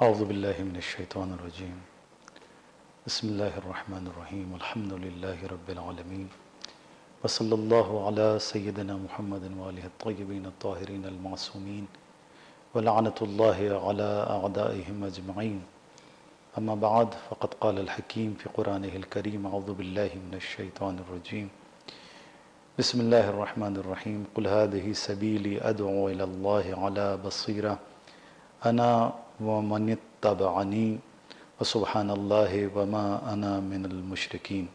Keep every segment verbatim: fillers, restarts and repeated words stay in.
اعوذ باللہ من الشیطان الرجیم بسم اللہ الرحمن الرحیم الحمد للہ رب العالمین وصلی اللہ علی سیدنا محمد وآلہ الطیبین الطاہرین المعصومین ولعنۃ اللہ علی اعدائہم اجمعین اما بعد فقد قال الحکیم فی قرآنہ الکریم اعوذ باللہ من الشیطان الرجیم بسم اللہ الرحمن الرحیم قل هذه سبیلی ادعو الی اللہ علی بصیرہ انا ومن اتبعنی وسبحان اللہ وما انا من المشرکین۔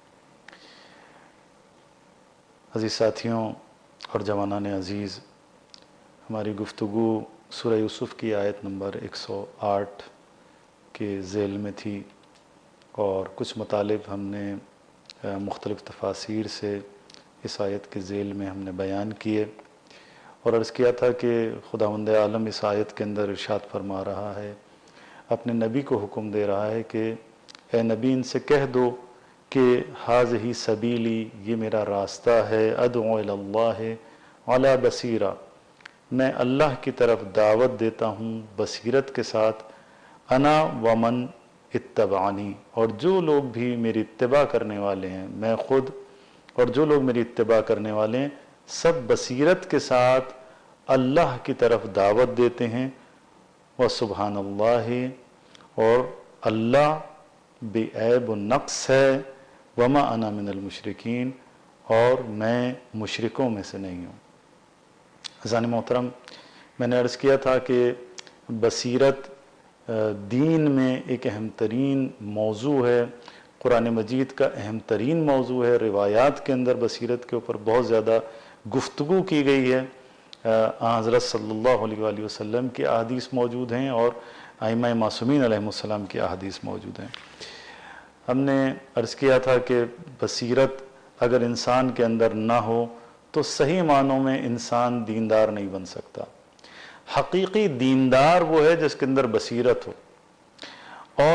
عزیز ساتھیوں اور جوانان عزیز، ہماری گفتگو سورہ یوسف کی آیت نمبر ایک سو آٹھ کے ذیل میں تھی، اور کچھ مطالب ہم نے مختلف تفاسیر سے اس آیت کے ذیل میں ہم نے بیان کیے، اور عرض کیا تھا کہ خداوند عالم اس آیت کے اندر ارشاد فرما رہا ہے، اپنے نبی کو حکم دے رہا ہے کہ اے نبی ان سے کہہ دو کہ ھذہ سبیلی، یہ میرا راستہ ہے، ادعو الی اللہ علی بصیرہ، میں اللہ کی طرف دعوت دیتا ہوں بصیرت کے ساتھ، انا ومن اتبعنی، اور جو لوگ بھی میری اتباع کرنے والے ہیں، میں خود اور جو لوگ میری اتباع کرنے والے ہیں، سب بصیرت کے ساتھ اللہ کی طرف دعوت دیتے ہیں، وسبحان اللہ، اور اللہ بے عیب و نقص ہے، وما انا من المشرکین، اور میں مشرکوں میں سے نہیں ہوں۔ عزیزان محترم، میں نے عرض کیا تھا کہ بصیرت دین میں ایک اہم ترین موضوع ہے، قرآن مجید کا اہم ترین موضوع ہے، روایات کے اندر بصیرت کے اوپر بہت زیادہ گفتگو کی گئی ہے، آن حضرت صلی اللہ علیہ وآلہ وسلم کی احادیث موجود ہیں اور ائمہ معصومین علیہ السلام کی احادیث موجود ہیں۔ ہم نے عرض کیا تھا کہ بصیرت اگر انسان کے اندر نہ ہو تو صحیح معنوں میں انسان دیندار نہیں بن سکتا۔ حقیقی دیندار وہ ہے جس کے اندر بصیرت ہو، اور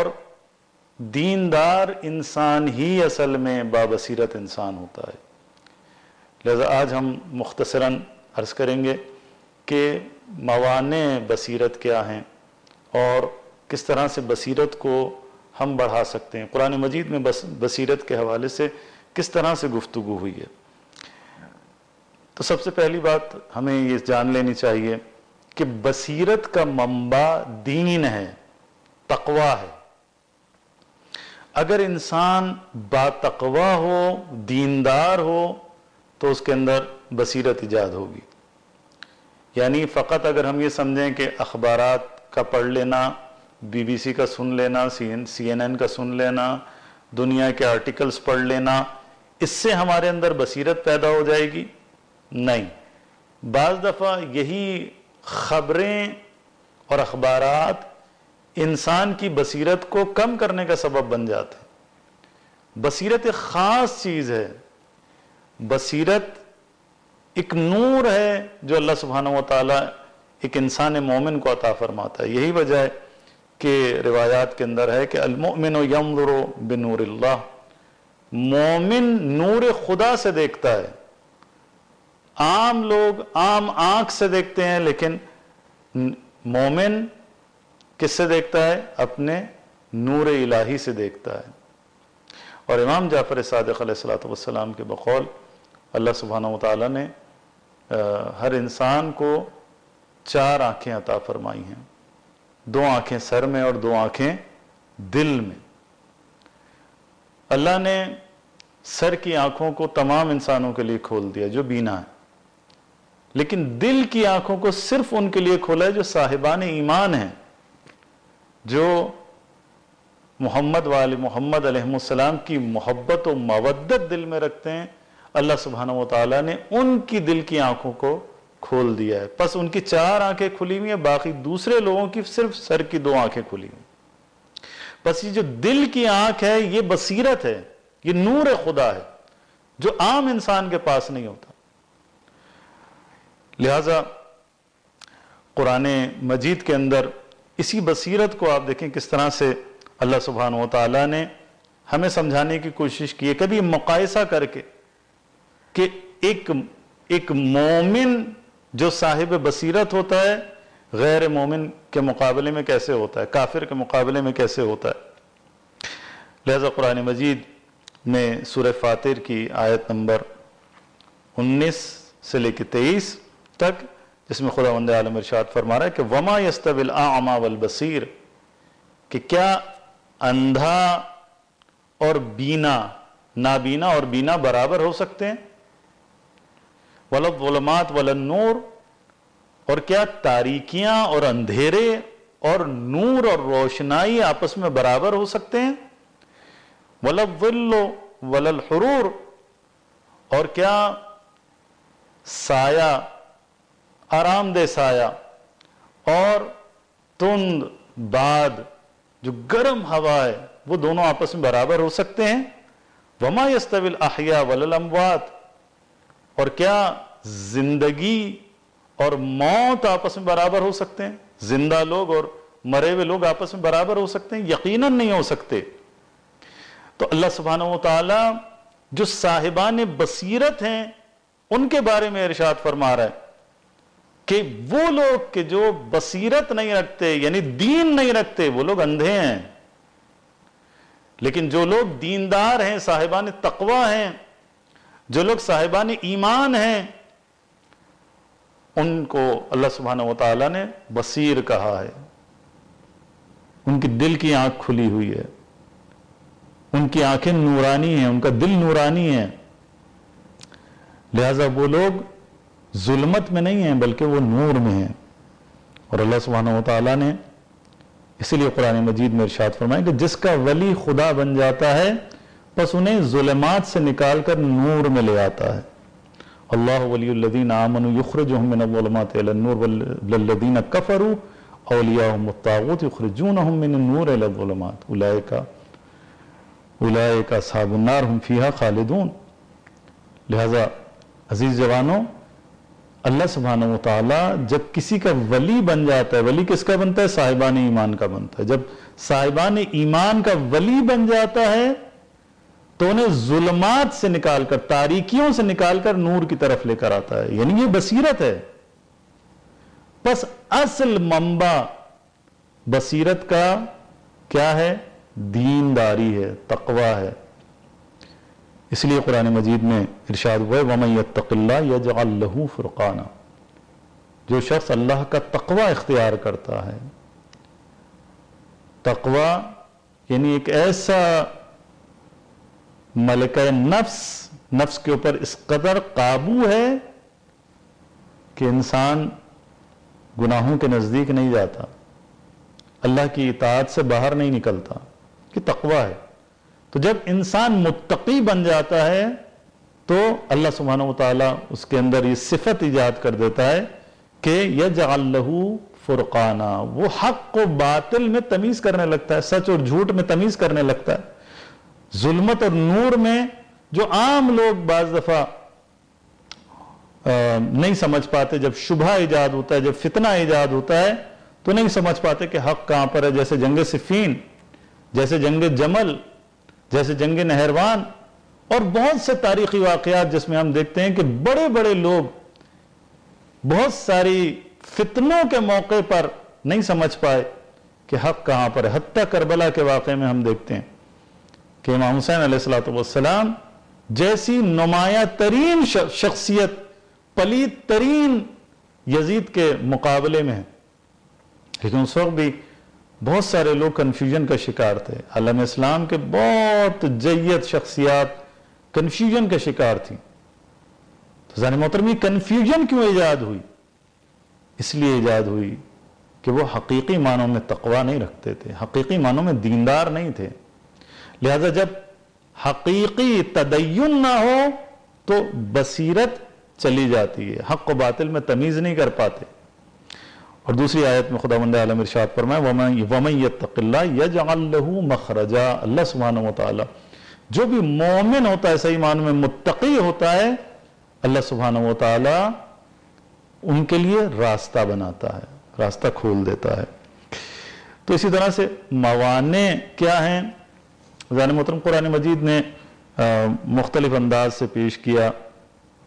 دیندار انسان ہی اصل میں بابصیرت انسان ہوتا ہے۔ لہذا آج ہم مختصراً عرض کریں گے کہ موانع بصیرت کیا ہیں اور کس طرح سے بصیرت کو ہم بڑھا سکتے ہیں، قرآن مجید میں بصیرت کے حوالے سے کس طرح سے گفتگو ہوئی ہے۔ تو سب سے پہلی بات ہمیں یہ جان لینی چاہیے کہ بصیرت کا منبع دین ہے، تقوی ہے۔ اگر انسان باتقوی ہو، دیندار ہو، تو اس کے اندر بصیرت ایجاد ہوگی۔ یعنی فقط اگر ہم یہ سمجھیں کہ اخبارات کا پڑھ لینا، بی بی سی کا سن لینا، C N C N N کا سن لینا، دنیا کے آرٹیکلز پڑھ لینا، اس سے ہمارے اندر بصیرت پیدا ہو جائے گی؟ نہیں۔ بعض دفعہ یہی خبریں اور اخبارات انسان کی بصیرت کو کم کرنے کا سبب بن جاتے ہیں۔ بصیرت ایک خاص چیز ہے، بصیرت ایک نور ہے جو اللہ سبحانہ و تعالیٰ ایک انسان مومن کو عطا فرماتا ہے۔ یہی وجہ ہے کہ روایات کے اندر ہے کہ المؤمن ینظر بنور اللہ، مومن نور خدا سے دیکھتا ہے۔ عام لوگ عام آنکھ سے دیکھتے ہیں، لیکن مومن کس سے دیکھتا ہے؟ اپنے نور الہی سے دیکھتا ہے۔ اور امام جعفر صادق علیہ الصلوۃ والسلام کے بقول اللہ سبحانہ و تعالیٰ نے ہر انسان کو چار آنکھیں عطا فرمائی ہیں، دو آنکھیں سر میں اور دو آنکھیں دل میں۔ اللہ نے سر کی آنکھوں کو تمام انسانوں کے لیے کھول دیا جو بینا ہے، لیکن دل کی آنکھوں کو صرف ان کے لیے کھولا ہے جو صاحبان ایمان ہیں، جو محمد وآل محمد علیہ السلام کی محبت و مودت دل میں رکھتے ہیں۔ اللہ سبحانہ و تعالیٰ نے ان کی دل کی آنکھوں کو کھول دیا ہے، پس ان کی چار آنکھیں کھلی ہوئی ہیں، باقی دوسرے لوگوں کی صرف سر کی دو آنکھیں کھلی ہوئی ہیں۔ پس یہ جو دل کی آنکھ ہے یہ بصیرت ہے، یہ نور خدا ہے جو عام انسان کے پاس نہیں ہوتا۔ لہذا قرآن مجید کے اندر اسی بصیرت کو آپ دیکھیں کس طرح سے اللہ سبحانہ و تعالیٰ نے ہمیں سمجھانے کی کوشش کی ہے، کبھی مقایسہ کر کے کہ ایک ایک مومن جو صاحب بصیرت ہوتا ہے غیر مومن کے مقابلے میں کیسے ہوتا ہے، کافر کے مقابلے میں کیسے ہوتا ہے۔ لہذا قرآن مجید میں سورہ فاطر کی آیت نمبر انیس سے لے کے تیئیس تک، جس میں خداوند عالم ارشاد فرما رہا ہے کہ وما یستوی الاعمی والبصیر، کہ کیا اندھا اور بینا، نابینا اور بینا برابر ہو سکتے ہیں، ولا الظلمات ولا النور، اور کیا تاریکیاں اور اندھیرے اور نور اور روشنائی آپس میں برابر ہو سکتے ہیں، ولا الظل ولا الحرور، اور کیا سایہ، آرام دہ سایہ اور تند باد جو گرم ہوا ہے، وہ دونوں آپس میں برابر ہو سکتے ہیں، وما یستوی الاحیاء ولا الاموات، اور کیا زندگی اور موت آپس میں برابر ہو سکتے ہیں، زندہ لوگ اور مرے ہوئے لوگ آپس میں برابر ہو سکتے ہیں؟ یقیناً نہیں ہو سکتے۔ تو اللہ سبحانہ و تعالی جو صاحبان بصیرت ہیں ان کے بارے میں ارشاد فرما رہا ہے کہ وہ لوگ کہ جو بصیرت نہیں رکھتے، یعنی دین نہیں رکھتے، وہ لوگ اندھے ہیں، لیکن جو لوگ دیندار ہیں، صاحبان تقوی ہیں، جو لوگ صاحبان ایمان ہیں، ان کو اللہ سبحانہ و تعالیٰ نے بصیر کہا ہے۔ ان کی دل کی آنکھ کھلی ہوئی ہے، ان کی آنکھیں نورانی ہیں، ان کا دل نورانی ہے، لہذا وہ لوگ ظلمت میں نہیں ہیں بلکہ وہ نور میں ہیں۔ اور اللہ سبحانہ و تعالیٰ نے اسی لیے قرآن مجید میں ارشاد فرمایا کہ جس کا ولی خدا بن جاتا ہے بس انہیں ظلمات سے نکال کر نور میں لے آتا ہے۔ اللہ ولی الذین آمنوا یخرجہم من الظلمات الی النور والذین کفروا اولیاءہم الطاغوت یخرجونہم من النور الی الظلمات اولئک اولئک اصحاب النار ہم فیہا خالدون۔ لہذا عزیز جوانوں، اللہ سبحانہ و تعالیٰ جب کسی کا ولی بن جاتا ہے، ولی کس کا بنتا ہے؟ صاحبان ایمان کا بنتا ہے۔ جب صاحبان ایمان کا ولی بن جاتا ہے تو انہیں ظلمات سے نکال کر، تاریکیوں سے نکال کر نور کی طرف لے کر آتا ہے، یعنی یہ بصیرت ہے۔ بس اصل منبع بصیرت کا کیا ہے؟ دینداری ہے، تقوی ہے۔ اس لیے قرآن مجید میں ارشاد ہوا ہے وَمَن يَتَّقِ اللَّهَ يَجْعَل لَّهُ فُرْقَانًا، جو شخص اللہ کا تقوی اختیار کرتا ہے۔ تقوی یعنی ایک ایسا ملکہ نفس، نفس کے اوپر اس قدر قابو ہے کہ انسان گناہوں کے نزدیک نہیں جاتا، اللہ کی اطاعت سے باہر نہیں نکلتا، کہ تقوی ہے۔ تو جب انسان متقی بن جاتا ہے تو اللہ سبحانہ و تعالیٰ اس کے اندر یہ صفت ایجاد کر دیتا ہے کہ یجعل لہ فرقانا، وہ حق و باطل میں تمیز کرنے لگتا ہے، سچ اور جھوٹ میں تمیز کرنے لگتا ہے۔ ظلمت اور نور میں جو عام لوگ بعض دفعہ نہیں سمجھ پاتے، جب شبہ ایجاد ہوتا ہے، جب فتنہ ایجاد ہوتا ہے تو نہیں سمجھ پاتے کہ حق کہاں پر ہے، جیسے جنگ صفین، جیسے جنگ جمل، جیسے جنگ نہروان اور بہت سے تاریخی واقعات جس میں ہم دیکھتے ہیں کہ بڑے بڑے لوگ بہت ساری فتنوں کے موقع پر نہیں سمجھ پائے کہ حق کہاں پر ہے۔ حتیٰ کربلا کے واقعے میں ہم دیکھتے ہیں کہ امام حسین علیہ السلام جیسی نمایاں ترین شخصیت پلید ترین یزید کے مقابلے میں ہے، لیکن اس وقت بھی بہت سارے لوگ کنفیوژن کا شکار تھے۔ عالم اسلام کے بہت جید شخصیات کنفیوژن کا شکار تھیں۔ تو ذہن محترم، یہ کنفیوژن کیوں ایجاد ہوئی؟ اس لیے ایجاد ہوئی کہ وہ حقیقی معنوں میں تقوی نہیں رکھتے تھے، حقیقی معنوں میں دیندار نہیں تھے۔ لہذا جب حقیقی تدین نہ ہو تو بصیرت چلی جاتی ہے، حق و باطل میں تمیز نہیں کر پاتے۔ اور دوسری آیت میں خداوند عالم ارشاد فرمائے وَمَن يَتَّقِ اللَّهَ يَجْعَل لَّهُ مَخْرَجًا، اللہ سبحانہ و تعالی جو بھی مومن ہوتا ہے، صحیح معنوں میں متقی ہوتا ہے، اللہ سبحانہ و تعالی ان کے لیے راستہ بناتا ہے، راستہ کھول دیتا ہے۔ تو اسی طرح سے موانع کیا ہیں؟ ذہن محترم، قرآن مجید نے مختلف انداز سے پیش کیا کہ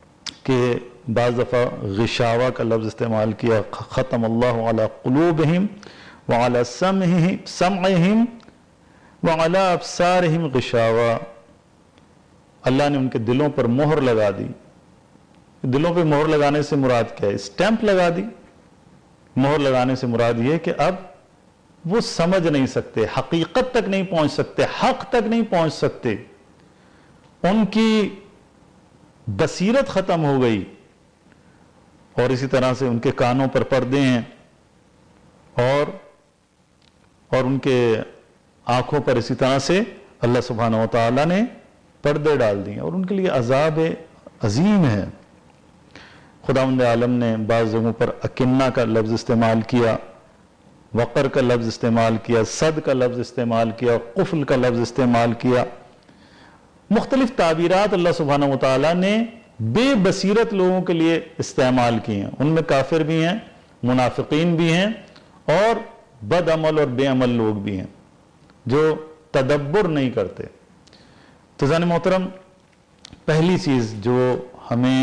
کہ بعض دفعہ غشاوہ کا لفظ استعمال کیا، ختم اللہ علی قلوبہم وعلی سمعہم سمعہم وعلی ابصارہم غشاوہ، اللہ نے ان کے دلوں پر مہر لگا دی۔ دلوں پہ مہر لگانے سے مراد کیا ہے؟ اسٹیمپ لگا دی۔ مہر لگانے سے مراد یہ کہ اب وہ سمجھ نہیں سکتے، حقیقت تک نہیں پہنچ سکتے، حق تک نہیں پہنچ سکتے، ان کی بصیرت ختم ہو گئی۔ اور اسی طرح سے ان کے کانوں پر پردے ہیں، اور اور ان کے آنکھوں پر اسی طرح سے اللہ سبحانہ و تعالیٰ نے پردے ڈال دیے، اور ان کے لیے عذاب عظیم ہے۔ خداوند عالم نے بعض جگہوں پر اکنہ کا لفظ استعمال کیا، وقر کا لفظ استعمال کیا، صد کا لفظ استعمال کیا، قفل کا لفظ استعمال کیا۔ مختلف تعبیرات اللہ سبحانہ و تعالیٰ نے بے بصیرت لوگوں کے لیے استعمال کی ہیں، ان میں کافر بھی ہیں، منافقین بھی ہیں، اور بد عمل اور بے عمل لوگ بھی ہیں جو تدبر نہیں کرتے۔ تو عزیزان محترم، پہلی چیز جو ہمیں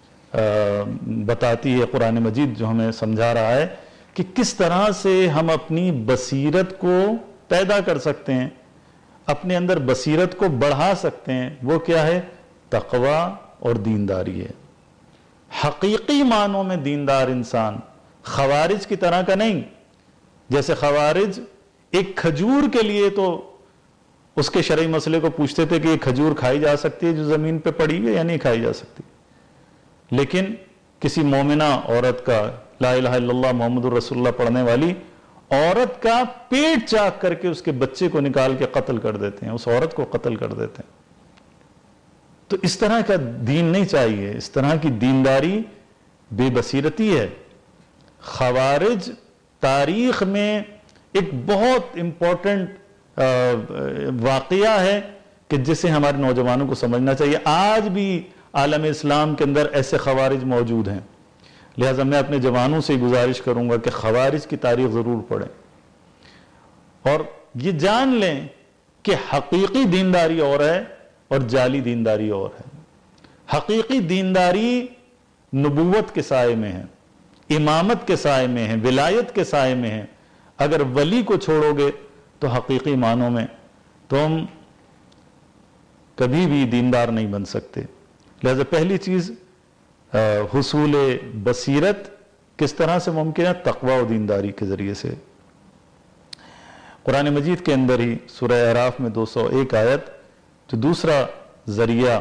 بتاتی ہے قرآن مجید، جو ہمیں سمجھا رہا ہے کہ کس طرح سے ہم اپنی بصیرت کو پیدا کر سکتے ہیں، اپنے اندر بصیرت کو بڑھا سکتے ہیں، وہ کیا ہے؟ تقوی اور دینداری ہے۔ حقیقی معنوں میں دیندار انسان، خوارج کی طرح کا نہیں۔ جیسے خوارج ایک کھجور کے لیے تو اس کے شرعی مسئلے کو پوچھتے تھے کہ یہ کھجور کھائی جا سکتی ہے جو زمین پہ پڑی ہوئی ہے یا نہیں کھائی جا سکتی، لیکن کسی مومنہ عورت کا، لا الہ الا اللہ محمد الرسول اللہ پڑھنے والی عورت کا پیٹ چاک کر کے اس کے بچے کو نکال کے قتل کر دیتے ہیں، اس عورت کو قتل کر دیتے ہیں۔ تو اس طرح کا دین نہیں چاہیے، اس طرح کی دینداری بے بصیرتی ہے۔ خوارج تاریخ میں ایک بہت امپورٹنٹ واقعہ ہے کہ جسے ہمارے نوجوانوں کو سمجھنا چاہیے۔ آج بھی عالم اسلام کے اندر ایسے خوارج موجود ہیں، لہٰذا میں اپنے جوانوں سے گزارش کروں گا کہ خوارج کی تاریخ ضرور پڑھیں، اور یہ جان لیں کہ حقیقی دینداری اور ہے اور جعلی دینداری اور ہے۔ حقیقی دینداری نبوت کے سائے میں ہے، امامت کے سائے میں ہے، ولایت کے سائے میں ہے۔ اگر ولی کو چھوڑو گے تو حقیقی معنوں میں تم کبھی بھی دیندار نہیں بن سکتے۔ لہذا پہلی چیز حصول بصیرت کس طرح سے ممکن ہے؟ تقوی و دینداری کے ذریعے سے۔ قرآن مجید کے اندر ہی سورہ اعراف میں دو سو ایک آیت جو دوسرا ذریعہ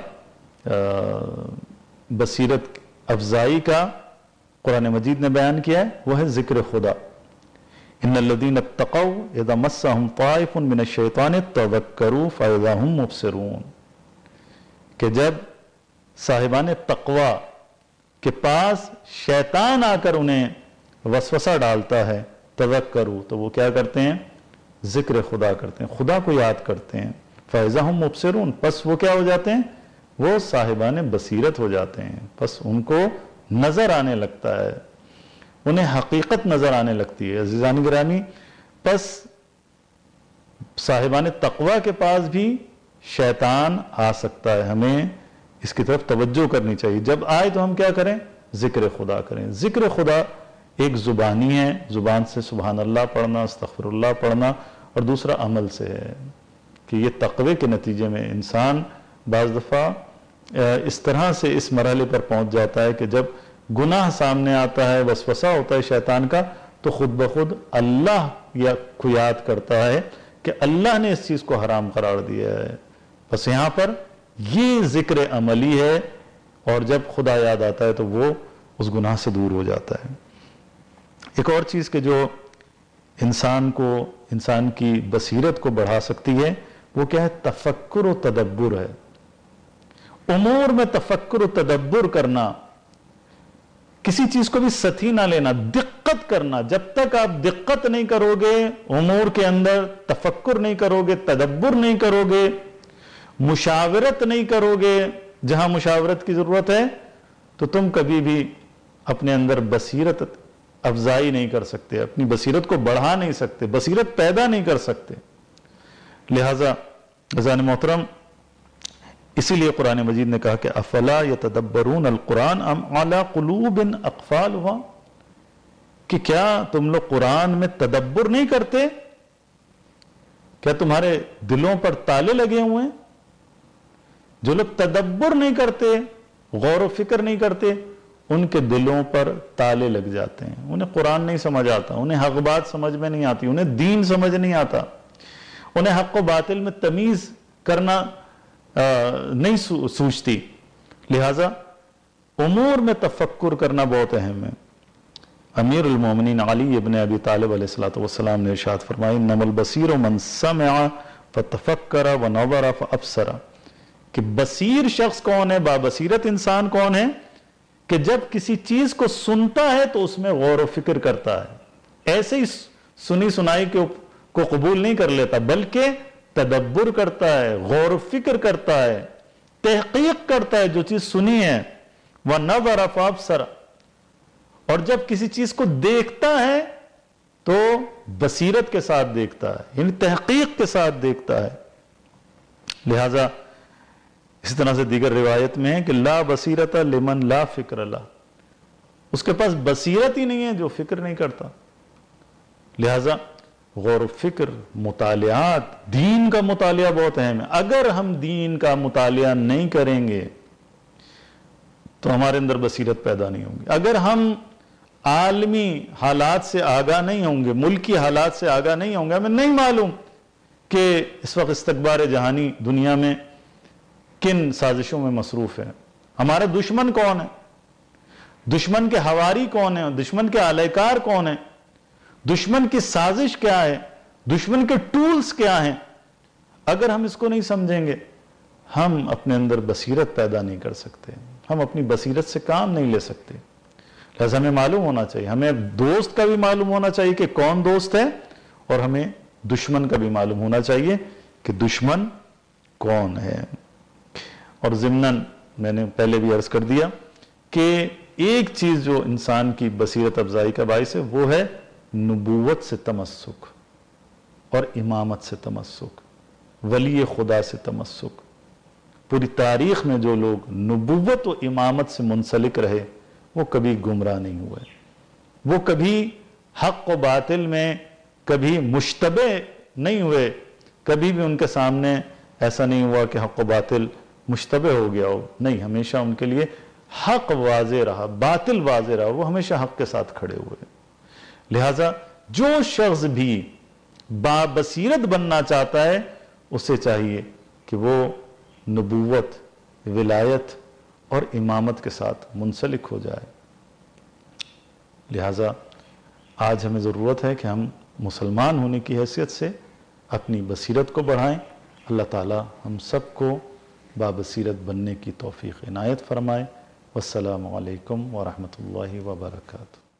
بصیرت افزائی کا قرآن مجید نے بیان کیا ہے، وہ ہے ذکر خدا۔ ان الذین اتقوا اذا مسهم طائف من الشیطان تذکروا فاذا هم مبصرون، کہ جب صاحبان تقوی کے پاس شیطان آ کر انہیں وسوسہ ڈالتا ہے، تذکروا، تو وہ کیا کرتے ہیں؟ ذکر خدا کرتے ہیں، خدا کو یاد کرتے ہیں۔ فاذا هم مبصرون، پس وہ کیا ہو جاتے ہیں؟ وہ صاحبان بصیرت ہو جاتے ہیں، پس ان کو نظر آنے لگتا ہے، انہیں حقیقت نظر آنے لگتی ہے۔ عزیزان گرامی، پس صاحبان تقوی کے پاس بھی شیطان آ سکتا ہے، ہمیں اس کی طرف توجہ کرنی چاہیے۔ جب آئے تو ہم کیا کریں؟ ذکر خدا کریں۔ ذکر خدا ایک زبانی ہے، زبان سے سبحان اللہ پڑھنا، استغفر اللہ پڑھنا، اور دوسرا عمل سے ہے کہ یہ تقوی کے نتیجے میں انسان بعض دفعہ اس طرح سے اس مرحلے پر پہنچ جاتا ہے کہ جب گناہ سامنے آتا ہے، وسوسہ ہوتا ہے شیطان کا، تو خود بخود اللہ یا کو یاد کرتا ہے کہ اللہ نے اس چیز کو حرام قرار دیا ہے۔ بس یہاں پر یہ ذکر عملی ہے، اور جب خدا یاد آتا ہے تو وہ اس گناہ سے دور ہو جاتا ہے۔ ایک اور چیز کہ جو انسان کو، انسان کی بصیرت کو بڑھا سکتی ہے، وہ کیا ہے؟ تفکر و تدبر ہے۔ امور میں تفکر و تدبر کرنا، کسی چیز کو بھی سطحی نہ لینا، دقت کرنا۔ جب تک آپ دقت نہیں کرو گے امور کے اندر، تفکر نہیں کرو گے، تدبر نہیں کرو گے، مشاورت نہیں کرو گے جہاں مشاورت کی ضرورت ہے، تو تم کبھی بھی اپنے اندر بصیرت افزائی نہیں کر سکتے، اپنی بصیرت کو بڑھا نہیں سکتے، بصیرت پیدا نہیں کر سکتے۔ لہذا عزیزان محترم، اسی لیے قرآن مجید نے کہا کہ افلا یتدبرون القرآن ام علی قلوب اقفالها، کہ کیا تم لوگ قرآن میں تدبر نہیں کرتے؟ کیا تمہارے دلوں پر تالے لگے ہوئے ہیں؟ جو لوگ تدبر نہیں کرتے، غور و فکر نہیں کرتے، ان کے دلوں پر تالے لگ جاتے ہیں، انہیں قرآن نہیں سمجھ آتا، انہیں حق بات سمجھ میں نہیں آتی، انہیں دین سمجھ نہیں آتا، انہیں حق و باطل میں تمیز کرنا نہیں سوچتی۔ لہٰذا امور میں تفکر کرنا بہت اہم ہے۔ امیر المومنین علی ابن ابی طالب علیہ السلام نے ارشاد فرمائی انما البصیر من سمع فتفکر ونظر فابصر، کہ بصیر شخص کون ہے، بابصیرت انسان کون ہے، کہ جب کسی چیز کو سنتا ہے تو اس میں غور و فکر کرتا ہے، ایسے ہی سنی سنائی کو قبول نہیں کر لیتا، بلکہ تدبر کرتا ہے، غور و فکر کرتا ہے، تحقیق کرتا ہے جو چیز سنی ہے۔ وَنَظَرَ فَأَبْصَرَ، اور جب کسی چیز کو دیکھتا ہے تو بصیرت کے ساتھ دیکھتا ہے، یعنی تحقیق کے ساتھ دیکھتا ہے۔ لہذا اس طرح سے دیگر روایت میں ہے کہ لا بصیرت لمن لا فکر لا، اس کے پاس بصیرت ہی نہیں ہے جو فکر نہیں کرتا۔ لہذا غور و فکر، مطالعات، دین کا مطالعہ بہت اہم ہے۔ اگر ہم دین کا مطالعہ نہیں کریں گے تو ہمارے اندر بصیرت پیدا نہیں ہوگی۔ اگر ہم عالمی حالات سے آگاہ نہیں ہوں گے، ملکی حالات سے آگاہ نہیں ہوں گے، ہمیں نہیں معلوم کہ اس وقت استکبار جہانی دنیا میں کن سازشوں میں مصروف ہے، ہمارا دشمن کون ہے، دشمن کے حواری کون ہیں، دشمن کے اہلکار کون ہیں، دشمن کی سازش کیا ہے، دشمن کے ٹولز کیا ہیں، اگر ہم اس کو نہیں سمجھیں گے ہم اپنے اندر بصیرت پیدا نہیں کر سکتے، ہم اپنی بصیرت سے کام نہیں لے سکتے۔ لہذا ہمیں معلوم ہونا چاہیے، ہمیں دوست کا بھی معلوم ہونا چاہیے کہ کون دوست ہے، اور ہمیں دشمن کا بھی معلوم ہونا چاہیے کہ دشمن کون ہے۔ اور ضمناً میں نے پہلے بھی عرض کر دیا کہ ایک چیز جو انسان کی بصیرت افزائی کا باعث ہے وہ ہے نبوت سے تمسک اور امامت سے تمسک، ولی خدا سے تمسک۔ پوری تاریخ میں جو لوگ نبوت و امامت سے منسلک رہے وہ کبھی گمراہ نہیں ہوئے، وہ کبھی حق و باطل میں کبھی مشتبہ نہیں ہوئے، کبھی بھی ان کے سامنے ایسا نہیں ہوا کہ حق و باطل مشتبہ ہو گیا ہو، نہیں، ہمیشہ ان کے لیے حق واضح رہا، باطل واضح رہا، وہ ہمیشہ حق کے ساتھ کھڑے ہوئے۔ لہٰذا جو شخص بھی بابصیرت بننا چاہتا ہے اسے چاہیے کہ وہ نبوت، ولایت اور امامت کے ساتھ منسلک ہو جائے۔ لہٰذا آج ہمیں ضرورت ہے کہ ہم مسلمان ہونے کی حیثیت سے اپنی بصیرت کو بڑھائیں۔ اللہ تعالی ہم سب کو بابصیرت بننے کی توفیق عنایت فرمائے۔ والسلام علیکم ورحمۃ اللہ وبرکاتہ۔